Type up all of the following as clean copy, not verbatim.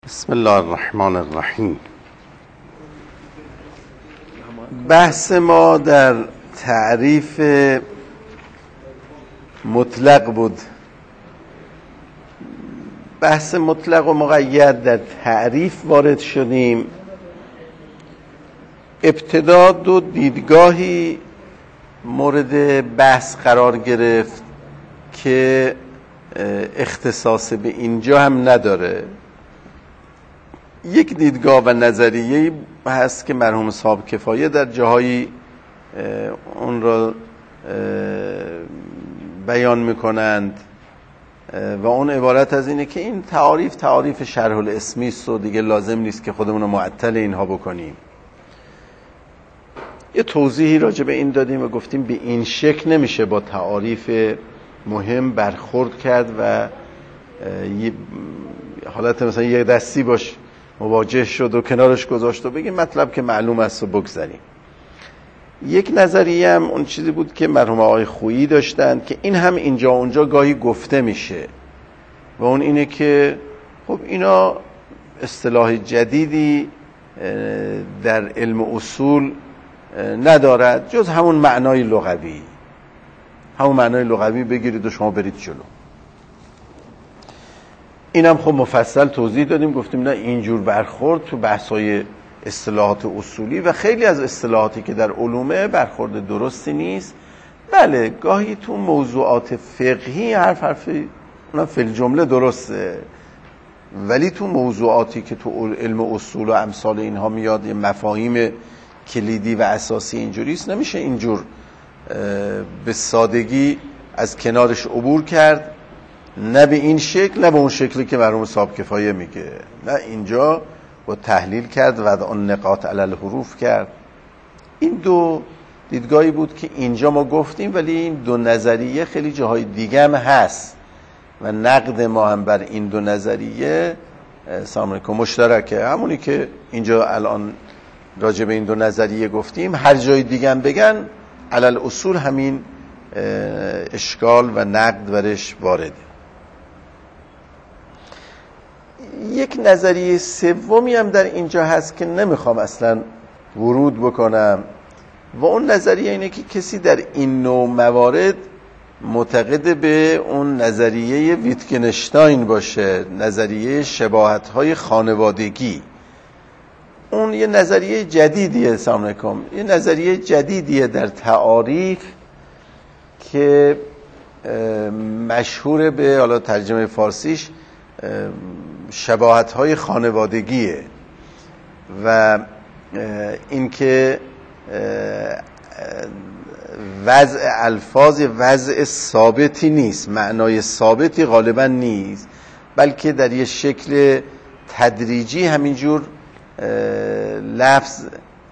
بسم الله الرحمن الرحیم. بحث ما در تعریف مطلق بود. بحث مطلق و مقید در تعریف وارد شدیم. ابتدا دو دیدگاهی مورد بحث قرار گرفت که اختصاص به اینجا هم نداره. یک دیدگاه و نظریه‌ای هست که مرحوم صاحب کفایه در جاهایی اون را بیان میکنند و اون عبارت از اینه که این تعاریف شرح الاسمی است و دیگه لازم نیست که خودمون رو معطل اینها بکنیم. یه توضیحی راجع به این دادیم و گفتیم به این شکل نمیشه با تعاریف مهم برخورد کرد و حالت مثلا یک دستی باش مواجه شد و کنارش گذاشت و بگیم مطلب که معلوم است و بگذاریم. یک نظریه هم اون چیزی بود که مرحوم آقای خویی داشتند که این هم اینجا اونجا گاهی گفته میشه و اون اینه که خب اینا اصطلاح جدیدی در علم اصول ندارد جز همون معنای لغوی بگیرید و شما برید جلو. اینم خب مفصل توضیح دادیم، گفتیم نه اینجور برخورد تو بحث‌های اصطلاحات اصولی و خیلی از اصطلاحاتی که در علومه برخورد درستی نیست. بله گاهی تو موضوعات فقهی حرفی اونم فی الجمله درسته، ولی تو موضوعاتی که تو علم اصول و امثال اینها میاد یه مفاهیم کلیدی و اساسی اینجوریست، نمیشه اینجور به سادگی از کنارش عبور کرد، نه به این شکل نه به اون شکلی که مرحوم صاحب کفایه میگه. نه اینجا با تحلیل کرد و اون نقاط علی الحروف کرد. این دو دیدگاهی بود که اینجا ما گفتیم، ولی این دو نظریه خیلی جاهای دیگه هم هست و نقد ما هم بر این دو نظریه سلام علیکم مشترکه. همونی که اینجا الان راجع به این دو نظریه گفتیم هر جای دیگه هم بگن علی الاصول همین اشکال و نقد برش وارده. یک نظریه سومی هم در اینجا هست که نمیخوام اصلا ورود بکنم و اون نظریه اینه که کسی در این نوع موارد معتقد به اون نظریه ویتگنشتاین باشه، نظریه شباهت‌های خانوادگی. اون یه نظریه جدیدیه سلام علیکم، یه نظریه جدیدیه در تعاریف که مشهور به حالا ترجمه فارسیش شباهت‌های خانوادگیه و اینکه وضع الفاظ وضع ثابتی نیست، معنای ثابتی غالبا نیست، بلکه در یه شکل تدریجی همینجور لفظ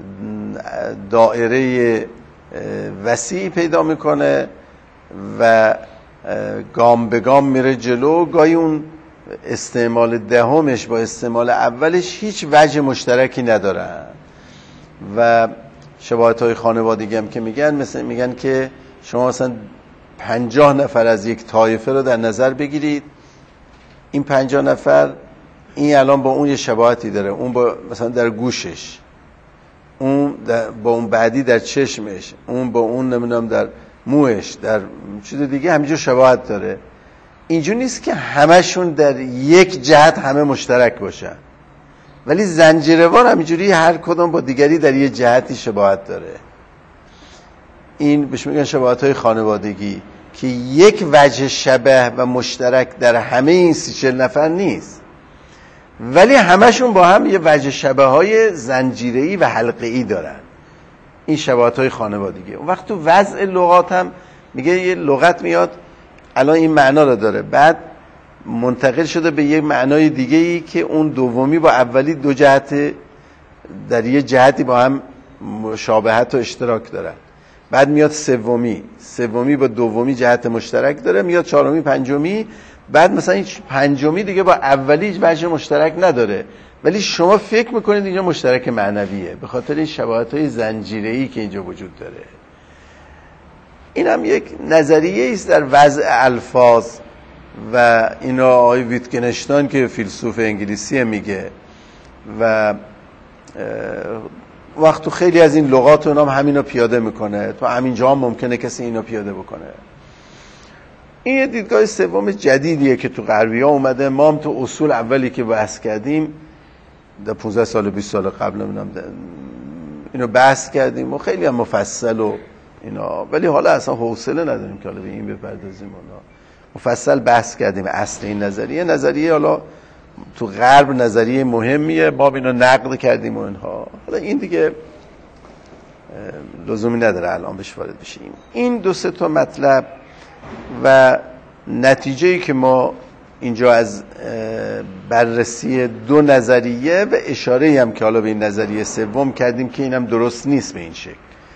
دایره وسیع پیدا میکنه و گام به گام میره جلو. گاهی اون استعمال دهمش با استعمال اولش هیچ وجه مشترکی ندارن و شباهت‌های خانوادگی هم که میگن که شما مثلا 50 نفر از یک طایفه رو در نظر بگیرید، این 50 نفر این الان با اون یه شباهتی داره، اون با مثلا در گوشش، اون با اون بعدی در چشمش، اون با اون نمیدونم در موش، در چیز دیگه همینجور شباهت داره. اینجور نیست که همشون در یک جهت همه مشترک باشن، ولی زنجیروار همینجوری هر کدوم با دیگری در یک جهتی شباهت داره. این بهش میگن شباهت‌های خانوادگی که یک وجه شبه و مشترک در همه این 30 نفر نیست، ولی همشون با هم یه وجه شبه‌های زنجیره‌ای و حلقه‌ای دارن. این شباهت‌های خانوادگی. اون وقت تو وضع لغات هم میگه یه لغت میاد الان این معنا رو داره، بعد منتقل شده به یه معنای دیگه‌ای که اون دومی با اولی دو جهت در یه جهتی با هم مشابهت و اشتراک دارن، بعد میاد سومی با دومی جهت مشترک داره، میاد چهارمی پنجمی، بعد مثلا این پنجمی دیگه با اولی وجه مشترک نداره، ولی شما فکر میکنید اینجا مشترک معنویه به خاطر این شباهت‌های زنجیره‌ای که اینجا وجود داره. این هم یک نظریه است در وضع الفاظ و اینا آقای ویتگنشتاین که فیلسوف انگلیسی میگه و وقت تو خیلی از این لغات اونام همینو پیاده میکنه، تو همین جا هم ممکنه کسی اینو پیاده بکنه. این یه دیدگاه سوم جدیدیه که تو غربی ها اومده. ما هم تو اصول اولی که بحث کردیم در 15 سال 20 سال قبل اینو بحث کردیم و خیلی هم مفصل و اینا، ولی حالا اصلا حوصله نداریم که حالا به این بپردازیم. اونا مفصل بحث کردیم اصل این نظریه حالا تو غرب نظریه مهمیه، ما اینو نقد کردیم و اینها. حالا این دیگه لزومی نداره الان بهش وارد بشیم. این دو سه تا مطلب و نتیجه‌ای که ما اینجا از بررسی دو نظریه و اشاره‌ای هم که حالا به این نظریه سوم کردیم که اینم درست نیست به این شکل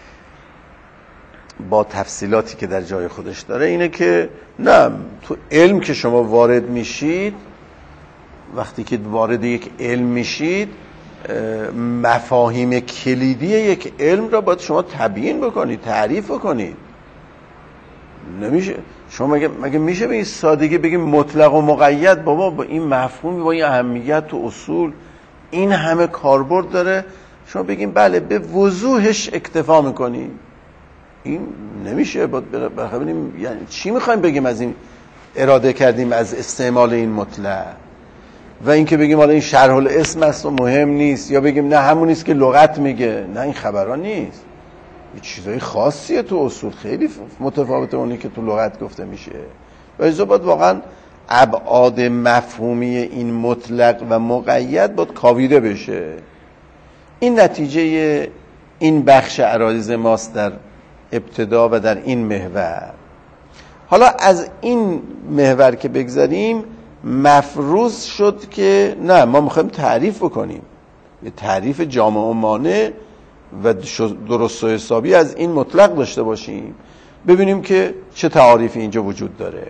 با تفصیلاتی که در جای خودش داره، اینه که نه، تو علم که شما وارد میشید، وقتی که وارد یک علم میشید، مفاهیم کلیدی یک علم را باید شما تبیین بکنید، تعریف بکنید. نمیشه شما مگه میشه به این سادگی بگیم مطلق و مقید؟ بابا با این مفهومی، با این اهمیت تو اصول این همه کاربرد داره، شما بگیم بله به وضوحش اکتفا میکنیم؟ این نمیشه. ببینیم یعنی چی میخوایم بگیم از این اراده کردیم از استعمال این مطلق، و اینکه بگیم حالا این شرح الاسم است و مهم نیست، یا بگیم نه همون نیست که لغت میگه. نه، این خبران نیست، یه چیزای خاصیه تو اصول، خیلی متفاوته اونی که تو لغت گفته میشه. و ایزا باید واقعا ابعاد مفهومی این مطلق و مقید باید کاویده بشه. این نتیجه این بخش عرایض ماست در ابتدا و در این محور. حالا از این محور که بگذاریم، مفروض شد که نه، ما میخوایم تعریف بکنیم، یه تعریف جامع و مانع و درست و حسابی از این مطلق داشته باشیم، ببینیم که چه تعاریفی اینجا وجود داره.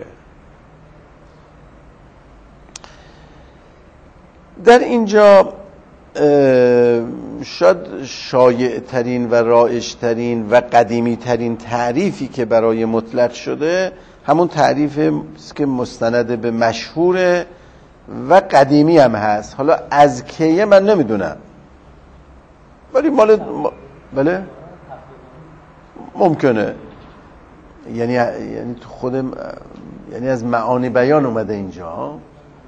در اینجا شاید شایع ترین و رایج ترین و قدیمی ترین تعریفی که برای مطلق شده همون تعریف که مستند به مشهور و قدیمی هم هست. حالا از کیه من نمیدونم، ولی بله ممکنه، یعنی تو خود، یعنی از معانی بیان اومده اینجا.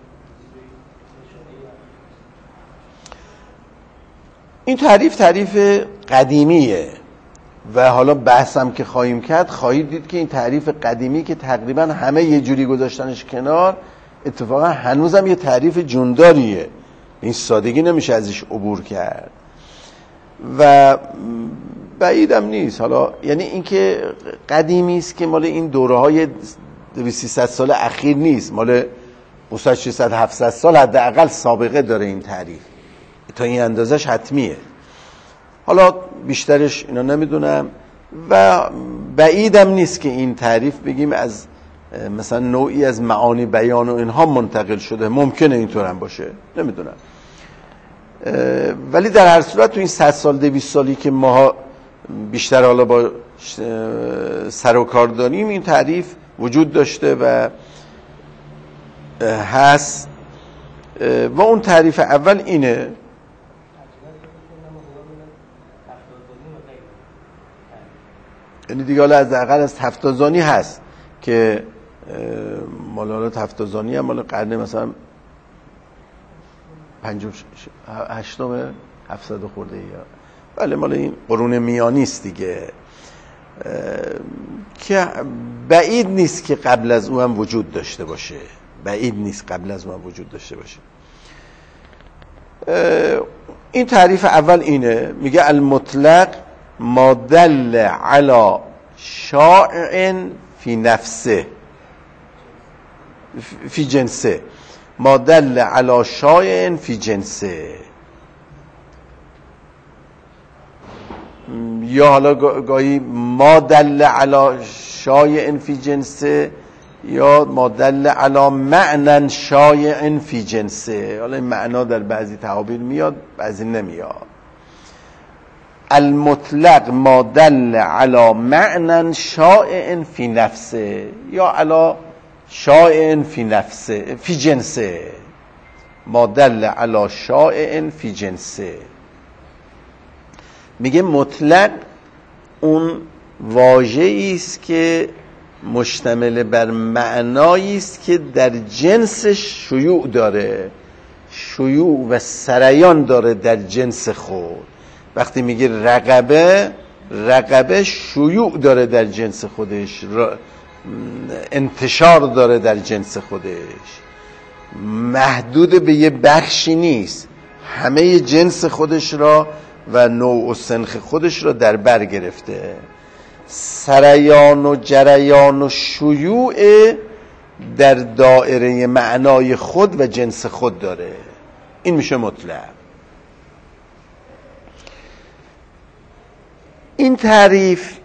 این تعریف قدیمیه و حالا بحثم که خواهیم کرد خواهید دید که این تعریف قدیمی که تقریبا همه یه جوری گذاشتنش کنار، اتفاقا هنوزم یه تعریف جونداریه، این سادگی نمیشه ازش عبور کرد و بعیدم نیست. حالا یعنی این که قدیمی است که مال این دوره‌های 200-300 سال اخیر نیست، مال 600-700 سال حداقل سابقه داره این تعریف، تا این اندازش حتمیه. حالا بیشترش اینا نمیدونم و بعیدم نیست که این تعریف بگیم از مثلا نوعی از معانی بیان و اینها منتقل شده، ممکنه اینطور هم باشه، نمیدونم. ولی در هر صورت تو این 100 سال 200 سالی که ما بیشتر حالا با سر و کار داریم، این تعریف وجود داشته و هست. و اون تعریف اول اینه، یعنی دیگه حالا از اقل از تفتازانی هست که مال حالا تفتازانی هم مال قرن مثلا 58 700 خورده ای، بله مال این قرون میانی است دیگه، که بعید نیست که قبل از او هم وجود داشته باشه، این تعریف اول اینه، میگه المطلق ما دل علی شائع فی نفسه فی جنسه، ما دل علی شائع فی جنسه، یا حالا گاهی ما دل علی شائع فی جنسه یا ما دل علی معنی شائع فی جنسه. حالا این معنا در بعضی تعابیر میاد، بعضی نمیاد. المطلق ما دل علی معنی شائع فی نفسه، یا علی شائع فی نفسه فی جنسه، ما دل علی شائع فی جنسه. میگه مطلق اون واژه‌ای است که مشتمل بر معنایی است که در جنسش شیوع داره، شیوع و سریان داره در جنس خود. وقتی میگه رقبه، رقبه شیوع داره در جنس خودش، انتشار داره در جنس خودش، محدود به یه بخشی نیست، همه جنس خودش را و نوع و سنخ خودش را در بر گرفته. سریان و جریان و شیوع در دایره معنای خود و جنس خود داره. این میشه مطلق. این تعریف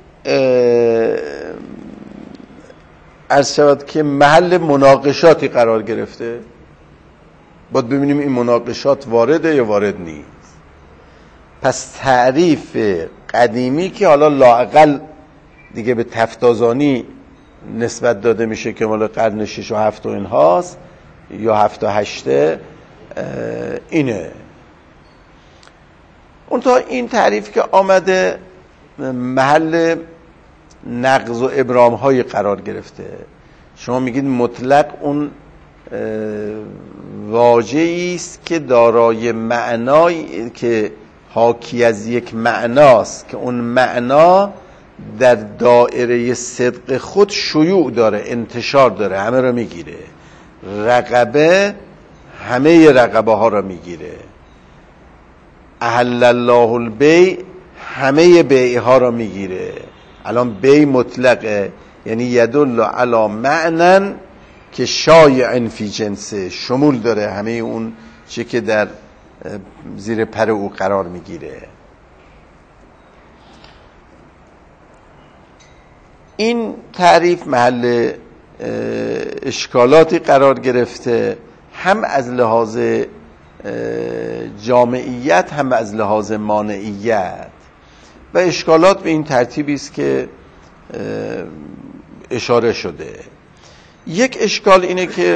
عرض شود که محل مناقشاتی قرار گرفته. باید ببینیم این مناقشات وارده یا وارد نیست. پس تعریف قدیمی که حالا لااقل دیگه به تفتازانی نسبت داده میشه که مال قرن 6 و 7 و این هاست یا 7 و 8، اینه. اون تا این تعریف که آمده محل نقض و ابرام های قرار گرفته. شما میگید مطلق اون واژه‌ای است که دارای معنایی که حاکی از یک معناست که اون معنا در دایره صدق خود شیوع داره، انتشار داره، همه را میگیره. رقبه همه رقبه ها را میگیره. احل الله البیع همه بیع ها را میگیره. الان بیع مطلقه، یعنی یدل علی معنن که شایع فی جنسه، شمول داره همه اون چی که در زیر پر او قرار میگیره. این تعریف محل اشکالاتی قرار گرفته، هم از لحاظ جامعیت هم از لحاظ مانعیت. و اشکالات به این ترتیبی است که اشاره شده. یک اشکال اینه که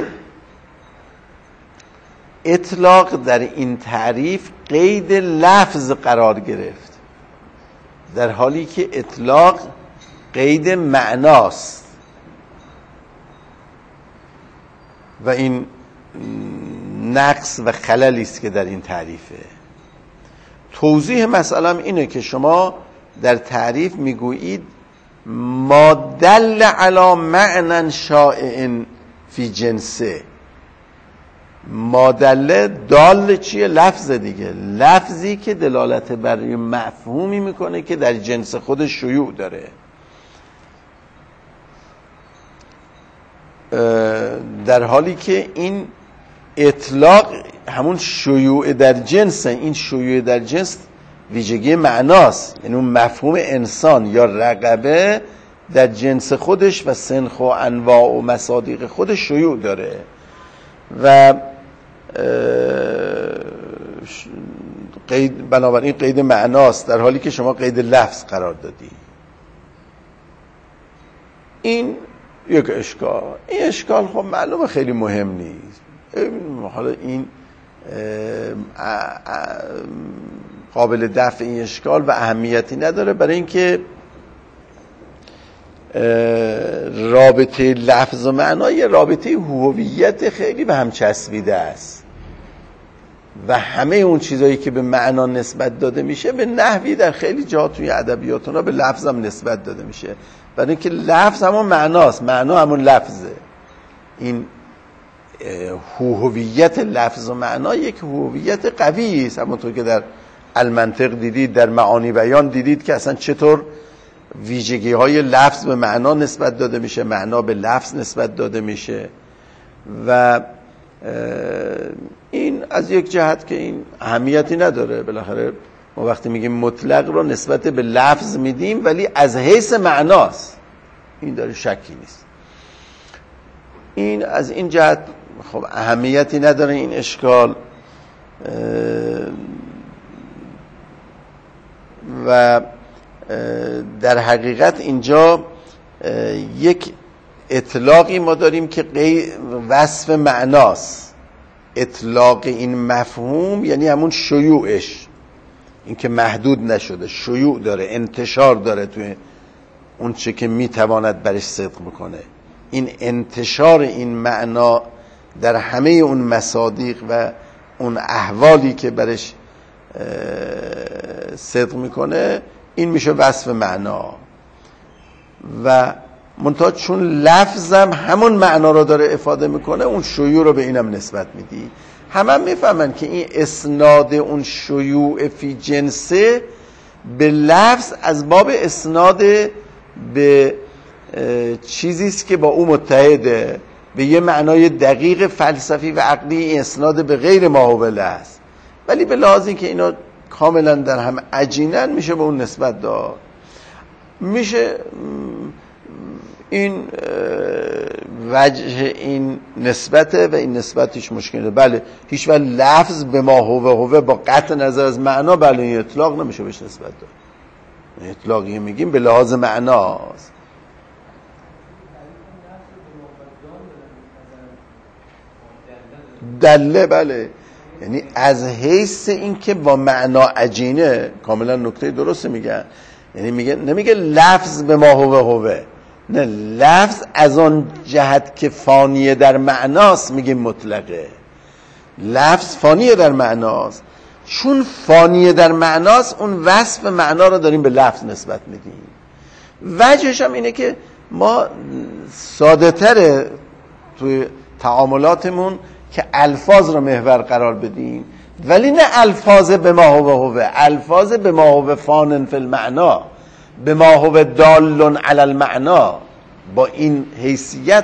اطلاق در این تعریف قید لفظ قرار گرفت، در حالی که اطلاق قید معناست و این نقص و خللی است که در این تعریفه. توضیح مسئله اینه که شما در تعریف میگویید ما دل علی معنی شائع فی جنسه. ما دل چیه؟ لفظ دیگه، لفظی که دلالت بر مفهومی میکنه که در جنس خودش شیوع داره. در حالی که این اطلاق همون شیوع در جنس، این شیوع در جنس ویژگی معناست، یعنی اون مفهوم انسان یا رقبه در جنس خودش و سنخ و انواع و مصادیق خودش شیوع داره و قید، بنابراین قید معناست، در حالی که شما قید لفظ قرار دادی. این یک اشکال. این اشکال خب معلومه خیلی مهم نیست. حالا این قابل دفع این اشکال و اهمیتی نداره، برای اینکه رابطه لفظ و معنا یه رابطه هویت خیلی به هم چسبیده است و همه اون چیزایی که به معنا نسبت داده میشه به نحوی در خیلی جا توی ادبیات اونا به لفظ هم نسبت داده میشه، برای اینکه لفظ همون معناست، معنا همون لفظه. این هویت لفظ و معنا یک هویت قوی است، همونطور که در المنطق دیدید، در معانی بیان دیدید که اصلا چطور ویژگی های لفظ به معنا نسبت داده میشه، معنا به لفظ نسبت داده میشه. و این از یک جهت که این اهمیتی نداره، بالاخره ما وقتی میگیم مطلق رو نسبت به لفظ میدیم ولی از حیث معناست، این داره شکی نیست. این از این جهت خب اهمیتی نداره این اشکال. و در حقیقت اینجا یک اطلاقی ما داریم که وصف معناست. اطلاق این مفهوم یعنی همون شیوعش، این که محدود نشده، شیوع داره، انتشار داره توی اون چه که میتواند برش صدق بکنه. این انتشار این معنا در همه اون مصادیق و اون احوالی که برش صدق میکنه، این میشه وصف معنا. و منتها چون لفظم همون معنا رو داره افاده میکنه، اون شیوع رو به اینم نسبت میدی. همه میفهمن که این اسناد اون شیوع فی جنسه به لفظ از باب اسناد به چیزیست که با او متحده، به یه معنای دقیق فلسفی و عقلی. این اسناد به غیر ماهوله است، ولی به لحاظ این که اینا کاملا در هم عجینن میشه به اون نسبت داد. میشه این وجه این نسبته و این نسبت هیچ مشکلی. بله هیچ وقت لفظ به ما هوه با قطع نظر از معنا، بله این اطلاق نمیشه بهش نسبت داد. اطلاقی میگیم به لحاظ معناست. دله، بله، یعنی از حیث این که با معنا عجینه، کاملا نکته درست میگن. یعنی نمیگه لفظ به ما هوه، نه، لفظ از آن جهت که فانیه در معناست میگیم مطلقه. لفظ فانیه در معناست، چون فانیه در معناست اون وصف معنا رو داریم به لفظ نسبت میدیم. وجهش هم اینه که ما ساده تره توی تعاملاتمون که الفاظ رو محور قرار بدیم، ولی نه الفاظ به ما هوه، الفاظ به ما هوه فانن فی المعنا، به ما هو دال علی المعنا، با این حیثیت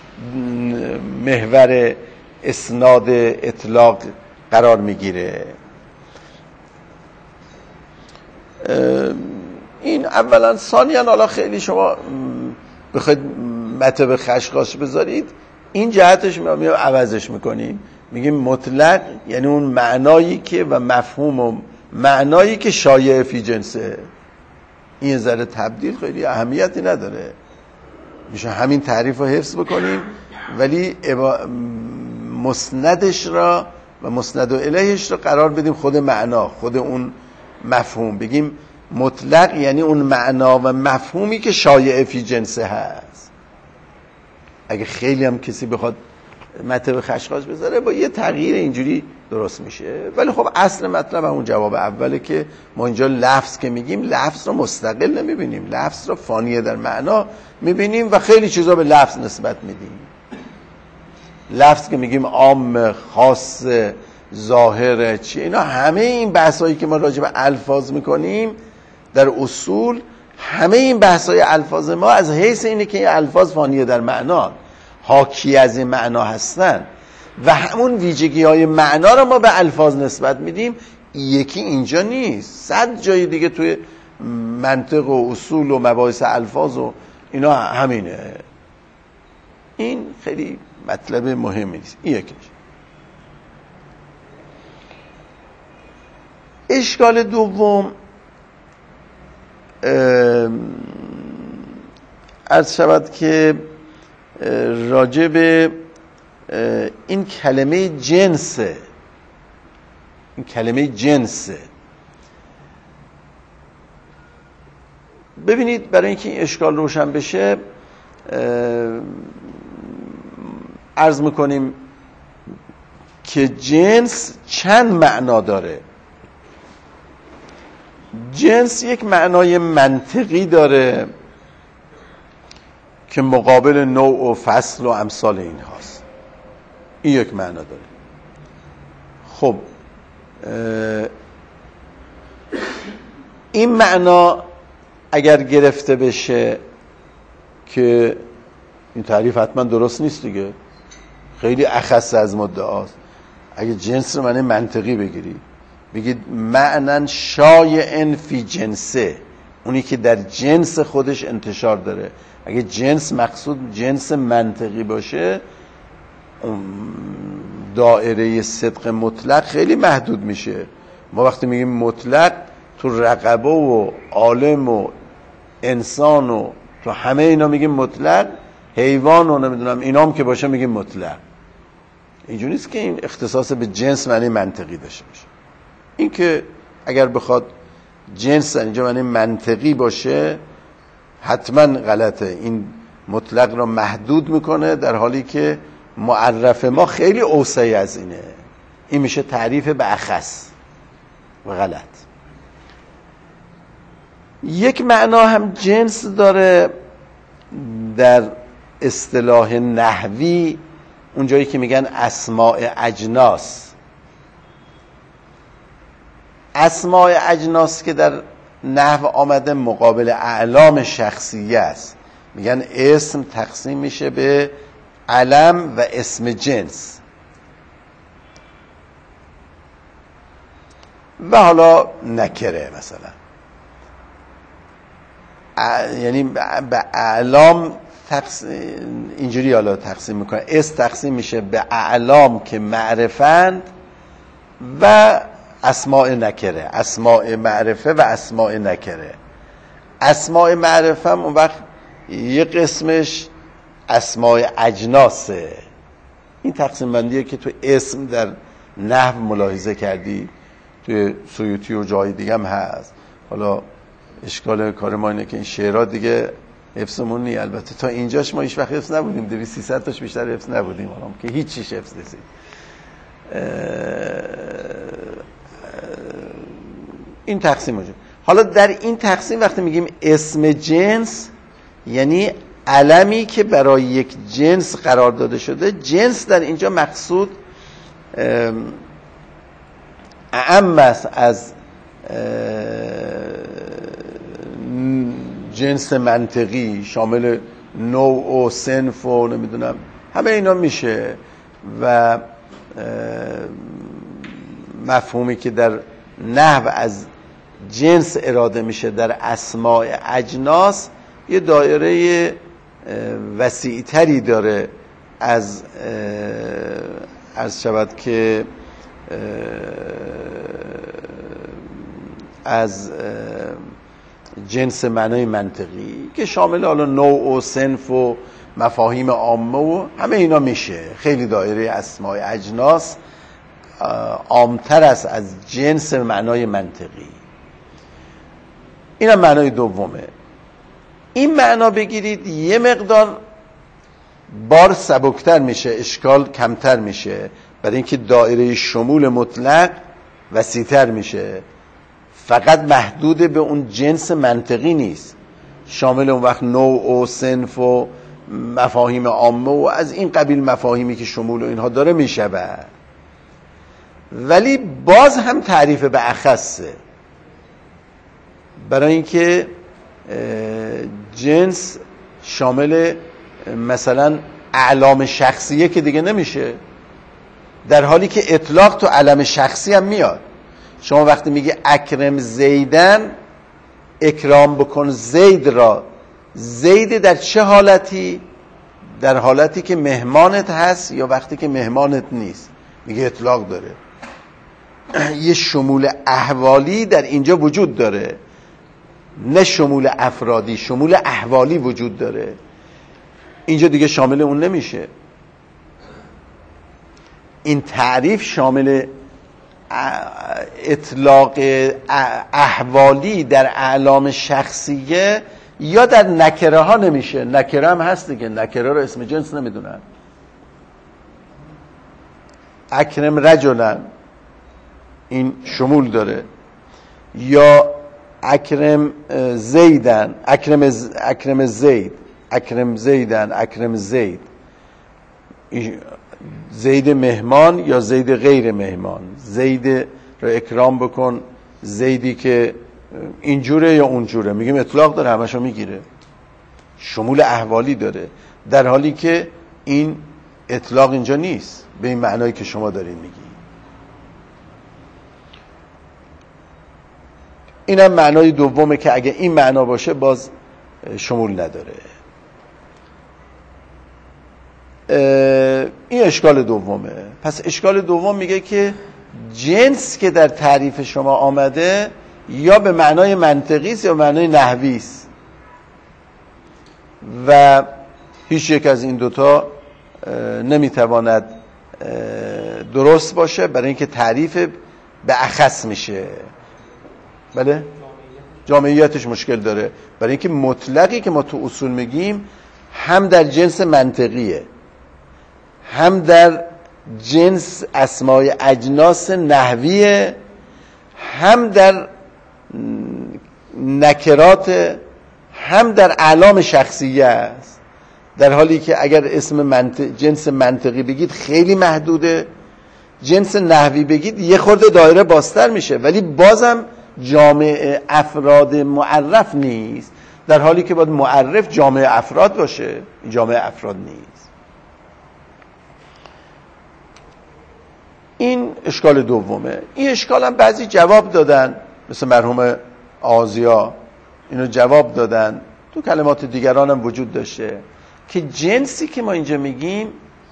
محور اسناد اطلاق قرار میگیره. این اولا. ثانیاً حالا خیلی شما بخواید مطب خشخاش بذارید، این جهتش میام عوضش میکنیم، میگیم مطلق یعنی اون معنایی که و مفهوم و معنایی که شایع فی جنسه. این ذره تبدیل خیلی اهمیتی نداره، میشه همین تعریف رو حفظ بکنیم، ولی مسندش را و مسند الیهش را قرار بدیم خود معنا، خود اون مفهوم. بگیم مطلق یعنی اون معنا و مفهومی که شایع فی جنسه هست. اگه خیلی هم کسی بخواد مطلب خشخاش بذاره، با یه تغییر اینجوری درست میشه. ولی خب اصل مطلب همون جواب اوله که ما اینجا لفظ که میگیم، لفظ رو مستقل نمیبینیم، لفظ رو فانیه در معنا میبینیم و خیلی چیزا به لفظ نسبت میدیم. لفظ که میگیم عام، خاص، ظاهر، چی، اینا همه این بحثایی که ما راجع به الفاظ میکنیم در اصول، همه این بحثای الفاظ ما از حیث اینه که این الفاظ فانیه در معنا، حاکی از این معنا هستن و همون ویژگی های معنا رو ما به الفاظ نسبت میدیم. یکی اینجا نیست، 100 جای دیگه توی منطق و اصول و مباحث الفاظ و اینا همینه. این خیلی مطلب مهمی نیست. این یکیش. اشکال دوم، عرض شود که راجع به این کلمه جنسه. این کلمه جنسه، ببینید برای اینکه این اشکال روشن بشه عرض میکنیم که جنس چند معنا داره. جنس یک معنای منطقی داره که مقابل نوع و فصل و امثال این هاست. این یک معنا داره. خب این معنا اگر گرفته بشه، که این تعریف حتما درست نیست دیگه، خیلی اخص از مدعاست. اگه جنس رو معنی منطقی بگیرید، بگید معنن شایعن فی جنسه، اونی که در جنس خودش انتشار داره. اگه جنس مقصود جنس منطقی باشه، دائره صدق مطلق خیلی محدود میشه. ما وقتی میگیم مطلق، تو رقبه و عالم و انسان و تو همه اینا میگیم مطلق، حیوان و نمیدونم اینام که باشه میگیم مطلق. اینجوری نیست که این اختصاص به جنس معنی منطقی داشته باشه. این که اگر بخواد جنس اینجا معنی منطقی باشه حتما غلطه. این مطلق را محدود میکنه، در حالی که معرف ما خیلی اوسعی از اینه. این میشه تعریف به اخص و غلط. یک معنا هم جنس داره در اصطلاح نحوی، اونجایی که میگن اسماء اجناس. اسماء اجناس که در نحو آمده مقابل اعلام شخصیه است. میگن اسم تقسیم میشه به علم و اسم جنس. و حالا نکره مثلا، یعنی به اعلام اینجوری حالا تقسیم میکنه. اسم تقسیم میشه به اعلام که معرفند و اسماء نکره، اسماء معرفه و اسماء نکره. اسماء معرفه هم اون وقت یه قسمش اسماء اجناسه. این تقسیم بندیه که تو اسم در نحو ملاحظه کردی، توی سیوطی و جای دیگه هم هست. حالا اشکال کار ما اینه که این شعرها دیگه حفظمون نی. البته تا اینجاش ما هیچ وقت حفظ نبودیم، 200-300 تاش بیشتر حفظ نبودیم، حالا که هیچ چیز حفظ نیست. این تقسیم وجود. حالا در این تقسیم وقتی میگیم اسم جنس، یعنی علمی که برای یک جنس قرار داده شده. جنس در اینجا مقصود اعم است از جنس منطقی، شامل نوع و صنف و نمیدونم همه اینا میشه. و مفهومی که در نحو از جنس اراده میشه در اسماء اجناس یه دایره وسیع‌تری داره از عرض شود که از جنس معنای منطقی که شامل حالا نوع و صنف و مفاهیم عامه و همه اینا میشه. خیلی دایره اسماء اجناس عامتر است از جنس معنای منطقی. اینم معنای دومه. این معنا بگیرید یه مقدار بار سبکتر میشه، اشکال کمتر میشه، برای اینکه دایره شمول مطلق وسیع‌تر میشه. فقط محدود به اون جنس منطقی نیست، شامل اون وقت نوع و صنف و مفاهیم عامه و از این قبیل مفاهیمی که شمول اینها داره میشه. ولی باز هم تعریف به اخصه، برای اینکه جنس شامل مثلا اعلام شخصیه که دیگه نمیشه، در حالی که اطلاق تو علم شخصی هم میاد. شما وقتی میگی اکرم زیدن، اکرام بکن زید را. زید در چه حالتی؟ در حالتی که مهمانت هست یا وقتی که مهمانت نیست. میگه اطلاق داره. یه شمول احوالی در اینجا وجود داره، نه شمول افرادی، شمول احوالی وجود داره. اینجا دیگه شامل اون نمیشه. این تعریف شامل اطلاق احوالی در اعلام شخصیه یا در نکره ها نمیشه. نکره هم هست دیگه، نکره رو اسم جنس نمیدونن. اکرم رجلن این شمول داره، یا اکرم زیدن، اکرم زید، اکرم زیدن، اکرم زید. زید مهمان یا زید غیر مهمان. زید رو اکرام بکن، زیدی که اینجوره یا اونجوره. میگیم اطلاق داره، همشو میگیره، شمول احوالی داره، در حالی که این اطلاق اینجا نیست به این معنایی که شما دارین میگی. اینم معنای دومه که اگه این معنا باشه باز شمول نداره. این اشکال دومه. پس اشکال دوم میگه که جنس که در تعریف شما آمده یا به معنای منطقی است یا به معنای نحوی است. و هیچ یک از این دوتا نمیتواند درست باشه، برای اینکه تعریف به اخص میشه. بله؟ جامعیتش مشکل داره، برای اینکه مطلقی که ما تو اصول میگیم هم در جنس منطقیه، هم در جنس اسمای اجناس نحویه، هم در نکرات، هم در اعلام شخصیه است. در حالی که اگر اسم جنس منطقی بگید خیلی محدوده، جنس نحوی بگید یه خورده دایره بازتر میشه، ولی بازم جامع افراد معرف نیست، در حالی که باید معرف جامع افراد باشه. جامع افراد نیست. این اشکال دومه. این اشکال هم بعضی جواب دادن، مثل مرحوم آزیا اینو جواب دادن، تو کلمات دیگران هم وجود داشته، که جنسی که ما اینجا میگیم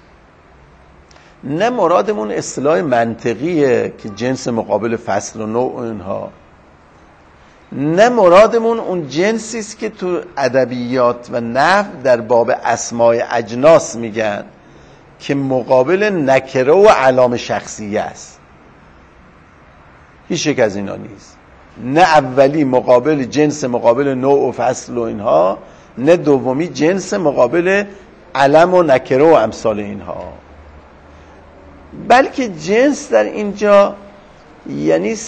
نه مرادمون اصطلاح منطقیه که جنس مقابل فصل و نوع اینها، نه مرادمون اون جنسی است که تو ادبیات و نحو در باب اسماء اجناس میگن که مقابل نکره و علام شخصیه است. هیچ یک از اینا نیست. نه اولی مقابل جنس مقابل نوع و فصل و اینها، نه دومی جنس مقابل علم و نکره و امثال اینها، بلکه جنس در اینجا یعنی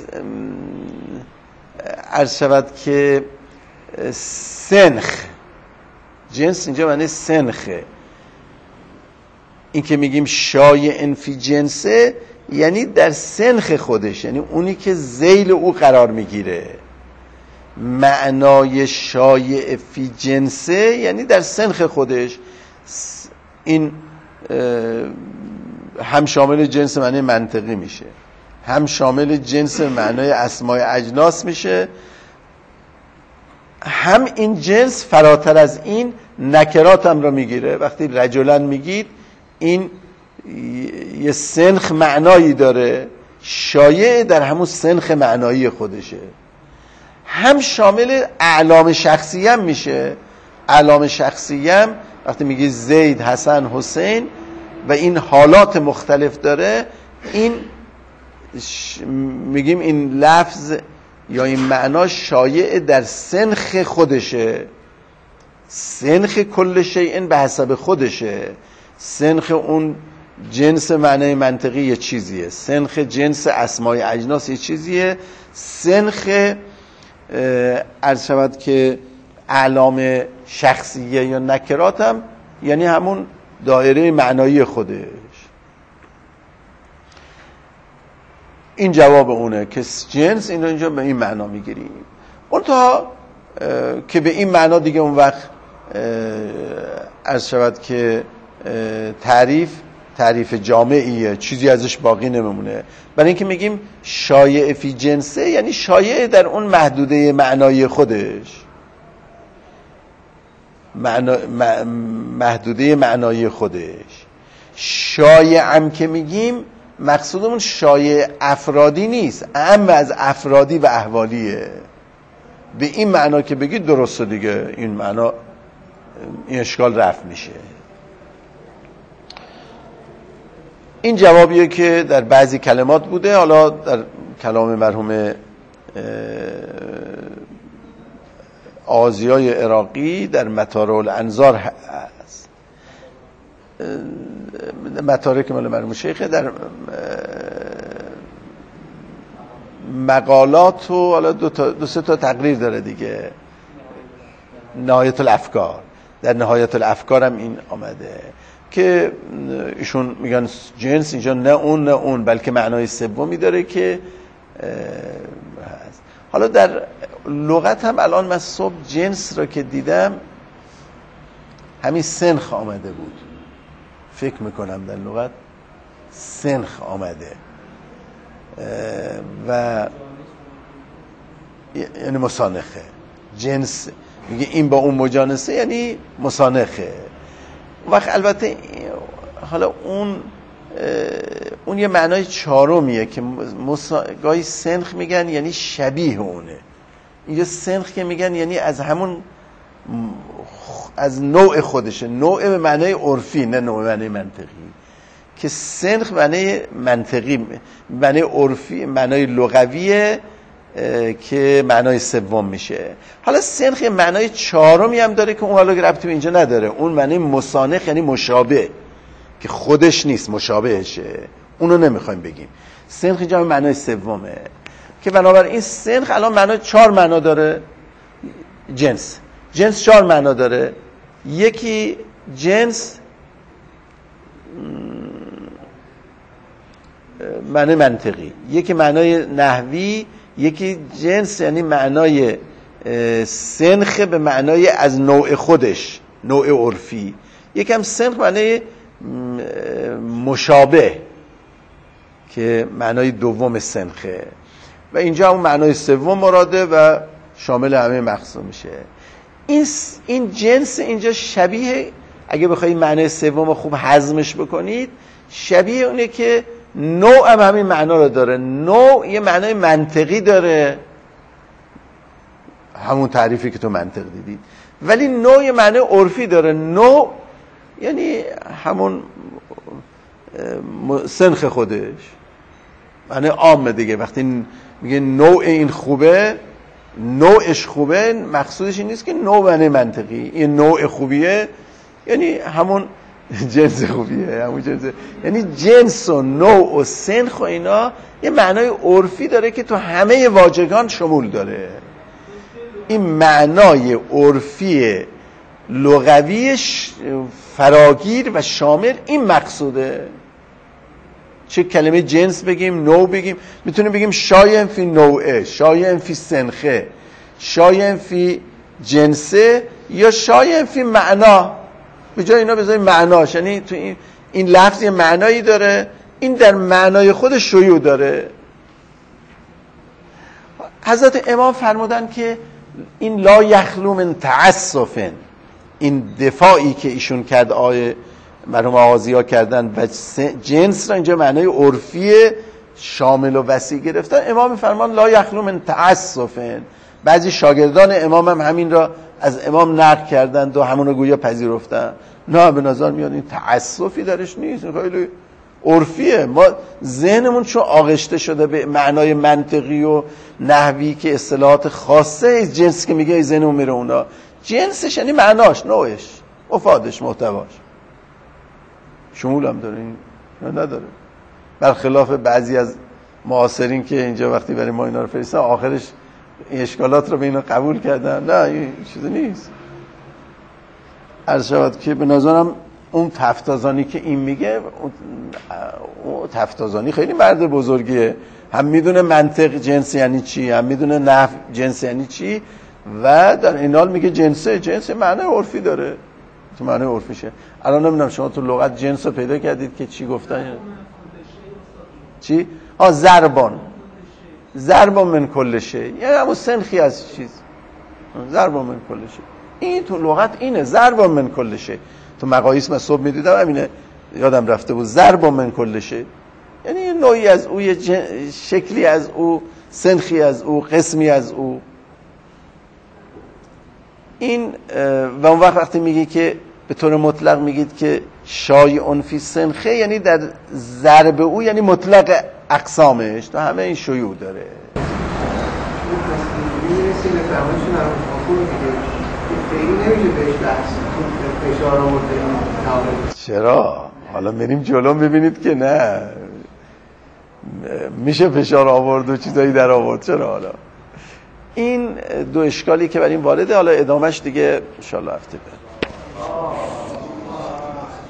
عرض شود که سنخ. جنس اینجا معنی سنخه. این که میگیم شایع فی جنسه یعنی در سنخ خودش، یعنی اونی که ذیل او قرار میگیره. معنای شایع فی جنسه یعنی در سنخ خودش. این هم شامل جنس معنی منطقی میشه، هم شامل جنس معنای اسماء اجناس میشه، هم این جنس فراتر از این نکرات هم را میگیره. وقتی رجلن میگید این یه سنخ معنایی داره، شایع در همون سنخ معنایی خودشه. هم شامل اعلام شخصی هم میشه. اعلام شخصی هم وقتی میگی زید، حسن، حسین و این حالات مختلف داره، این میگیم این لفظ یا این معنا شایع در سنخ خودشه. سنخ کل شیء به حسب خودشه. سنخ اون جنس معنای منطقی یه چیزیه، سنخ جنس اسماء اجناس یه چیزیه، سنخ عرض شود که اعلام شخصیه یا نکرات هم یعنی همون دایره معنایی خودش. این جواب اونه که جنس این رو اینجا به این معنا میگیریم. اون تا که به این معنا دیگه اون وقت عرض شود که تعریف جامعیه، چیزی ازش باقی نمیمونه. برای اینکه میگیم شایع فی جنسه یعنی شایع در اون محدوده معنایی خودش، محدوده معنایی خودش. شایعم که میگیم مقصودمون شایع افرادی نیست، اعم از افرادی و احوالیه. به این معنا که بگید درسته دیگه، این معنا، این اشکال رفع میشه. این جوابیه که در بعضی کلمات بوده. حالا در کلام مرحوم آزیای عراقی در مطارع الانظار هست، مطارع که مال مرحوم شیخه، در مقالات و حالا دو سه تا تقریر داره دیگه. نهایت الافکار، در نهایت الافکار هم این آمده که ایشون میگن جنس اینجا نه اون بلکه معنای سومی داره که هست. حالا در لغت هم الان من صبح جنس را که دیدم همین سنخ آمده بود، فکر میکنم در لغت سنخ آمده و یعنی مسانخه. جنس میگه این با اون مجانسه یعنی مسانخه. وقت البته حالا اون یه معنای چهارمیه که گاهی سنخ میگن یعنی شبیه اونه. اینجا سنخ که میگن یعنی از همون از نوع خودشه. نوع به معنای عرفی، نه نوع به معنای منطقی، که سنخ معنای منطقی، معنای عرفی، معنای لغویه که معنای سوم میشه. حالا سنخ معنای چهارمی هم داره که اون حالا ربطی به اینجا نداره. اون معنای مسانخ یعنی مشابه، که خودش نیست، مشابهشه. اونو نمیخوایم بگیم. سنخ اینجا معنای سومه که بنابراین سنخ الان چهار معنا داره. جنس چهار معنا داره. یکی جنس معنای منطقی، یکی معنای نحوی، یکی جنس یعنی معنای سنخ به معنای از نوع خودش، نوع عرفی، یکی هم سنخ معنای مشابه که معنای دوم سنخه و اینجا اون معنای سوم مراده و شامل همه مقصود میشه. این جنس اینجا شبیه، اگه بخواید معنای سوم خوب هضمش بکنید، شبیه اونه که نوع هم همین معنا رو داره. نوع یه معنای منطقی داره، همون تعریفی که تو منطق دیدید، ولی نوع یه معنای عرفی داره. نوع یعنی همون سنخ خودش، معنای عامه دیگه. وقتی میگه نوع این خوبه، نوعش خوبه، مقصودش این نیست که نوع معنای منطقی. این نوع خوبیه یعنی همون جنس خوبیه، همون جنس، یعنی جنس و نوع و سنخ و اینا یه معنای عرفی داره که تو همه واژگان شمول داره. این معنای عرفی لغوی فراگیر و شامل این مقصوده. چه کلمه جنس بگیم، نوع بگیم، میتونیم بگیم شایع فی نوعه، شایع فی سنخه، شایع فی جنسه، یا شایع فی معنا. به جای اینا بذاریم معناش، یعنی تو این لفظ یه معنایی داره، این در معنای خودش شیوع داره. حضرت امام فرمودن که این لا یخلو من تعسف، این دفاعی که ایشون کرد، مرحوم آغازی‌ها کردن و جنس را اینجا معنای عرفی شامل و وسیع گرفتن، امام فرمان لا یخلو من تعسف. بعضی شاگردان امام هم همین را از امام نقل کردند و همون رو گویا پذیرفتن. نه، به نظر میاد این تعسفی درش نیست، خیلی عرفیه. ما ذهنمون چون آغشته شده به معنای منطقی و نحوی که اصطلاحات خاصه جنس که میگه، ذهنمون میره اونا. جنسش یعنی معناش، نوعش، مفادش، محتواش. شمول هم داره، این نداره. برخلاف بعضی از معاصرین که اینجا وقتی برای ما اینا رو فرستن، آخرش این اشکالات رو به اینا قبول کردن. نه، این چیزی نیست. عرض شود که به نظرم اون تفتازانی که این میگه، اون تفتازانی خیلی مرد بزرگیه. هم میدونه منطق جنس یعنی چی، هم میدونه نحو جنس یعنی چی، و در این حال میگه جنس معنی عرفی داره، تو معنی عرفیشه. الان نمیدونم شما تو لغت جنس رو پیدا کردید که چی گفتن؟ چی؟ ضربان من کل شی، یعنی همون سنخی از چیز. ضربان من کل شی، این تو لغت اینه، ضربان من کل شی. تو مقایس من صبح میدیدم همینه، یادم رفته بود، ضربان من کل شی، یعنی نوعی از او، شکلی از او، سنخی از او، قسمی از او. این و اون وقتی میگی که به طور مطلق میگید که شایعون فی سنخه، یعنی در ضرب او، یعنی مطلق اقسامش تو همه این شیوع داره. چرا؟ حالا میریم جلو میبینید که نه، میشه فشار آورد و چیزایی در آورد. چرا؟ حالا این دو اشکالی که بر این وارده، حالا ادامهش دیگه انشالله هفته بعد.